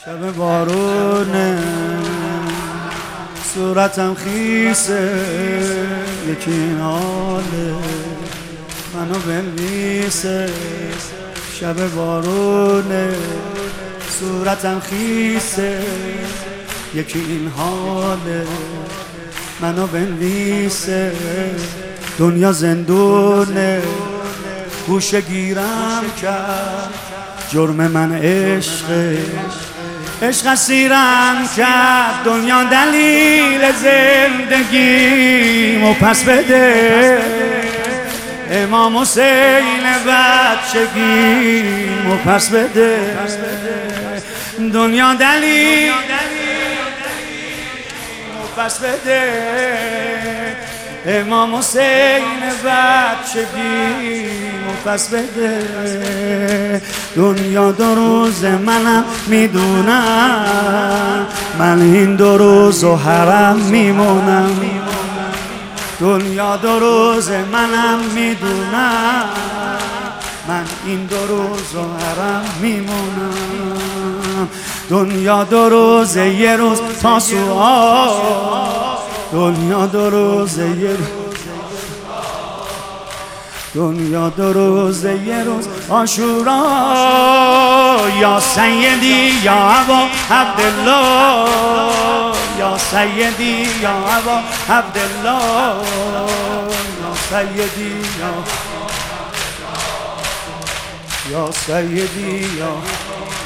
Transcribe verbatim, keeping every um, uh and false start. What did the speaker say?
شب بارونه صورتم خیسه، یکی حاله منو بنویسه. شب بارونه صورتم خیسه، یکی این حاله منو بنویسه. دنیا زندونه گوشه گیرم کرد، جرم من عشقه، عشق اسیرم کرد. دنیا دلیل زندگیمو پس بده، امام حسین بچگیمو پس بده. دنیا دلیل پس بده، امام حسین بچگیمو پس بده. دنیا دو روز منم میدونم، من این دو روز و حرم میمونم. دنیا دو روز منم میدونم، من این دو روز و حرم میمونم. دنیا دو روز یه روز تاسوعا، دنیا دو روز یه روز، دنیا دو روز یه روز عاشورا. یا سیدی یا ابا عبدالله، یا سیدی یا ابا عبدالله، یا سیدی یا یا سیدی یا